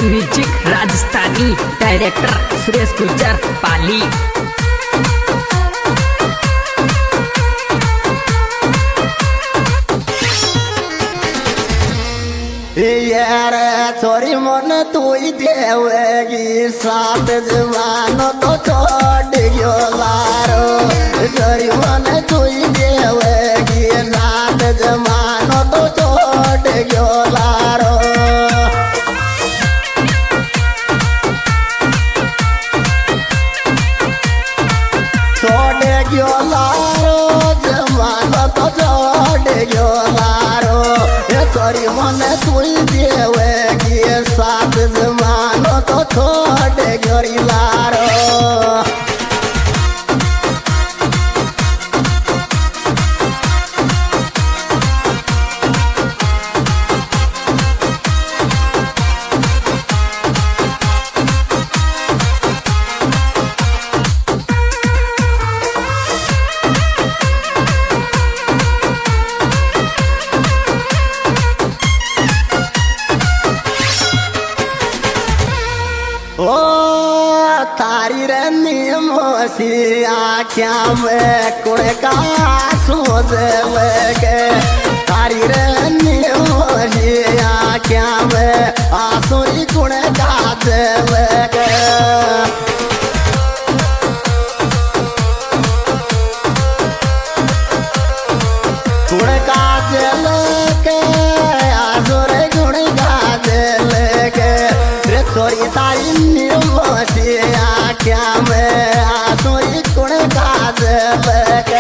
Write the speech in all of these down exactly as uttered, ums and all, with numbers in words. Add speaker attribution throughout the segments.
Speaker 1: Music Rajasthani director Suresh Gurjar Pali.
Speaker 2: यार छोरी मन तू देवेगी सात जवान तो छोड़ गयो लारो। छोरी मन तू देवेगी सात जवान तो छोड़ गयो लारो। छोड़ गयो लारो जवान तो छोड़ गयो लारो। छोरी मन तू देवेगी सात जवान तो छोड़ गयो लारो। ओ तारी रनी मोसी आख्या में कुड़ का सोच लगे। तारी रनी मोसी आख्या में आसुरी कुड़ का लगे। कुड़ का लगे आसुरी कुड़ का लगे। छोरी तारी मोसी आख्या में आसुरी कुड़ काज लगे।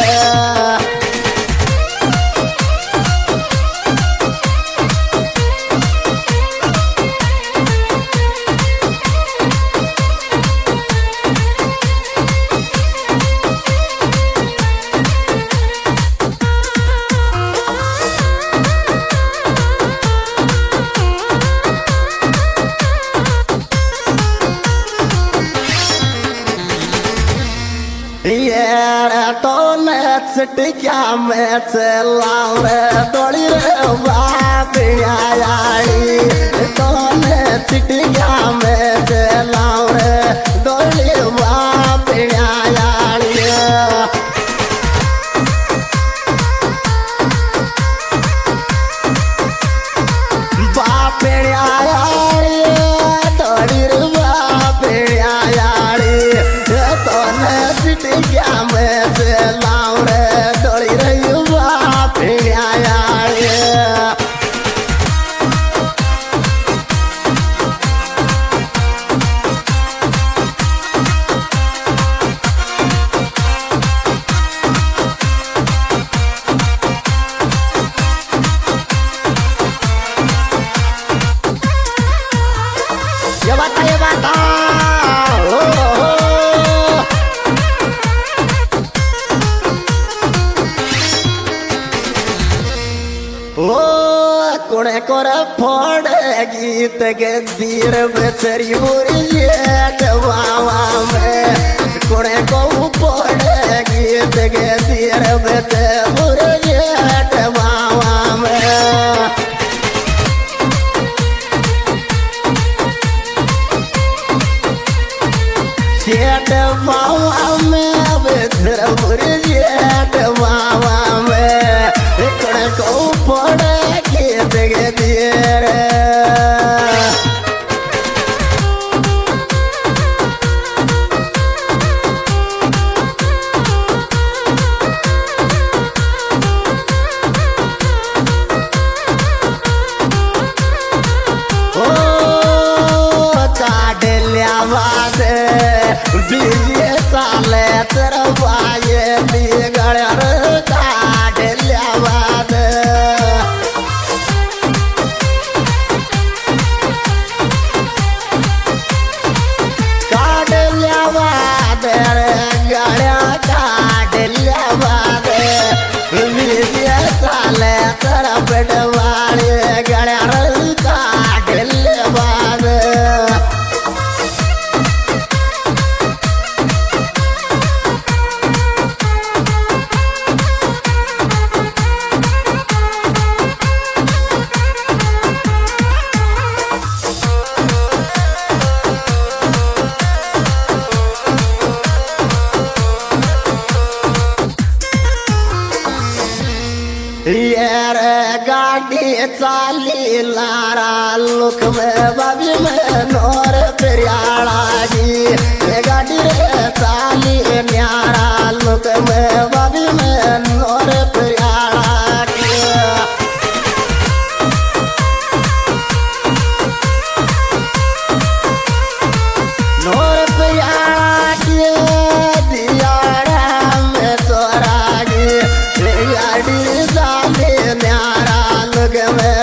Speaker 2: यार तो मैच टिक्या मैच लाऊं रे दौड़ी रे बापिया यारी। तो मैच टिक्या मैच लाऊं रे दौड़ी बापिया यारी। बापिया यारी दौड़ी रे बापिया यारी। तो टिक्या में से लाऊं रे दौड़ी रही बापिया यारी। ये बात ये बात ओ, ओ, ओ। ओ कुड़े कोरे फोड़े गीत के दीर बेचरी बुरी बाबा में। कुड़े को फोड़े गीत के दीर बेचे बुरी बाबा में। सेठ बाबा में बेचर बुरी बाबा में। कुड़े को फोड़े गीत के दीर। ओ काट लिया बात बीजे साले तरवाए बिगड़ काट लिया बात। काट लिया बात गड़िया काट लिया बात। बीजे साले तरह पेटवाड़े गड़िया काट लिया बात। गाड़ी चाली लारा लुक में बाबी में नोर प्यारा जी गाड़ी रे चाली न्यारा लुक में बाबी में नोर प्यारा नोर प्यारा के दियारा में तोरा जी गाड़ी चाली न्यारा लुक में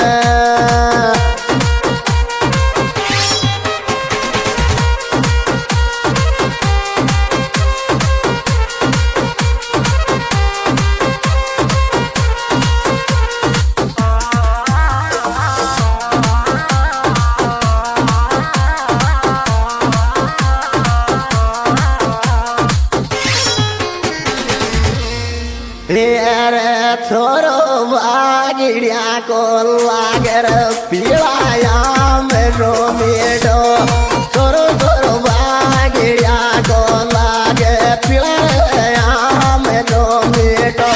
Speaker 2: रे छोरो बागिड़िया को लागर पीड़ाया में रोमेडो छोरो छोरो बागिड़िया को लागे पीड़ाया में रोमेडो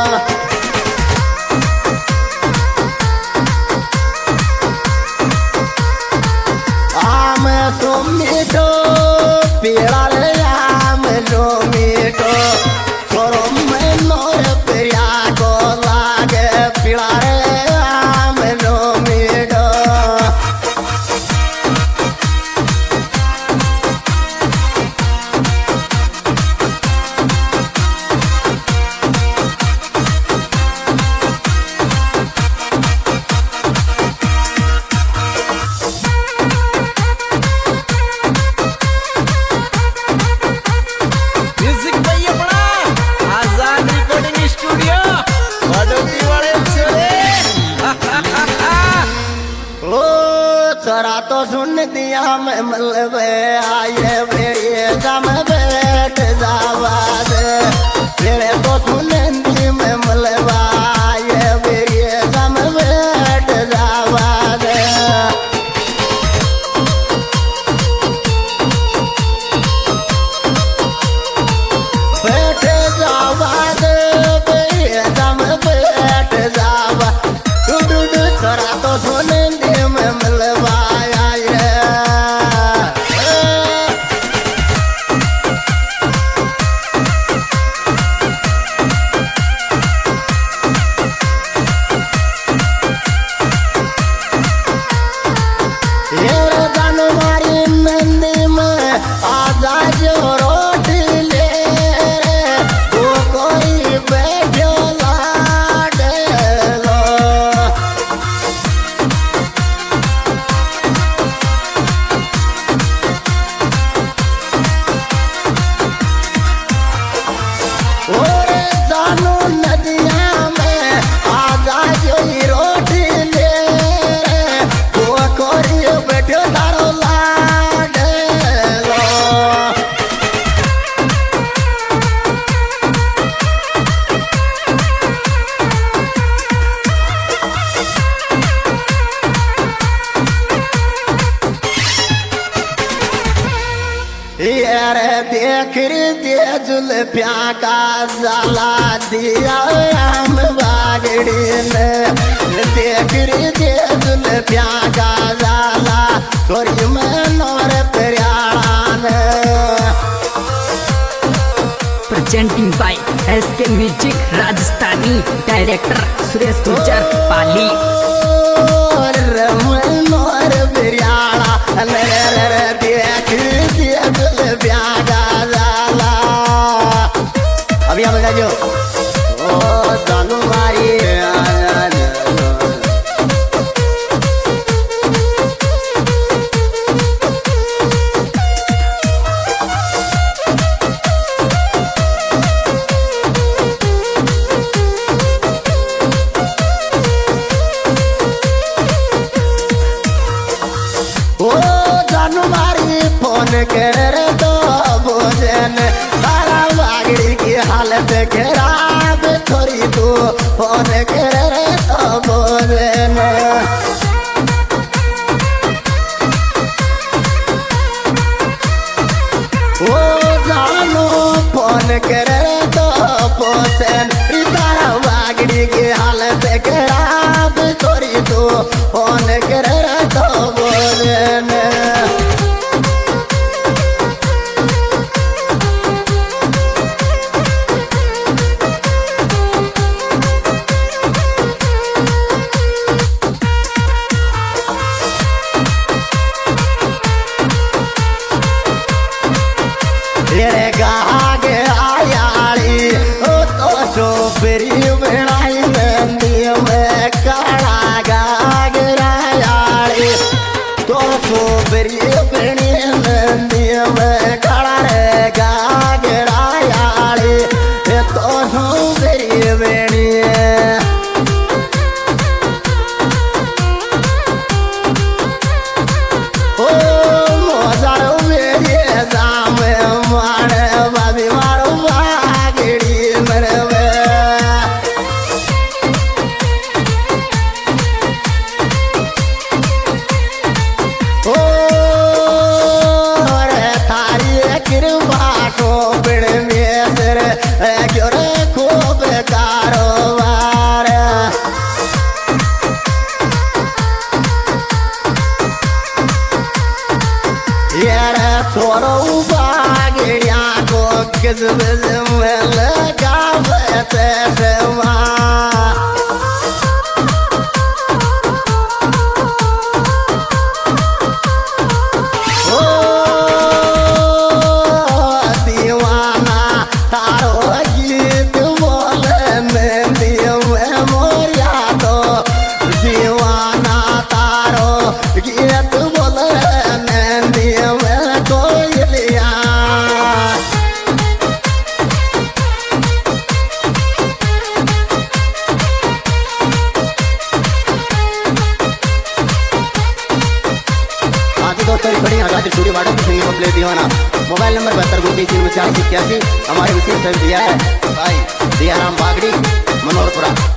Speaker 2: आम सुमिटो पीड़ा रे आम रोमेडो छोरो तोरा तो सुन दिया मैं मलबे आए मेरे दम बैठ जावा दे तेरे तो सुन दी मैं मलबा आए मेरे दम बैठ जावा दे बैठ जावा दे मेरे दम बैठ जावा तू तू तोरा तो सुन दी मैं मलबा देख दे जुल्फिया का जाला दिया हम बागड़ी ने देख दे जुल्फिया का जाला तोरी में नौर प्यारा ने
Speaker 1: presenting by S K music Rajasthani director Suresh Gurjar Pali
Speaker 2: नौर प्यारा देख दे जुल्फिया का जाला अभी आप बता दो ओ जानू मारी फोन कर दो भोजन तारा बागड़ी की हालत खराब थोड़ी तो फोन कर दो भोजन ओ जानो फोन कर दो भोजन तारा बागड़ी की हालत खराब बेरी बनाई नंदी में काला गागरा यारी तो सो बेरी बनी नंदी में काला रे गागरा यारी तो सो बेरी बनी ओ मोजारो मेरे जाम मारे बाबी मारो बागड़ी मरवे ओ रे थारी कृपा को बिन मेसर क्यों रे खूब कारोबार यार छोरो बागड़िया को किस बिज में लगावे ते सेवा ओ दीवाना तारो गीत बोले मेहंदी में मोरिया तो दीवाना तारो गीत बोले मेहंदी में कोयलिया दोस्तों रिकॉर्डिंग आजादी स्टूडियो वाटर की सिंगिंग प्ले दीवाना मोबाइल नंबर बहत्तर गोटी तीन में चालीस इक्यासी हमारे विशेष दिया है भाई दिया राम बागड़ी मनोहरपुरा।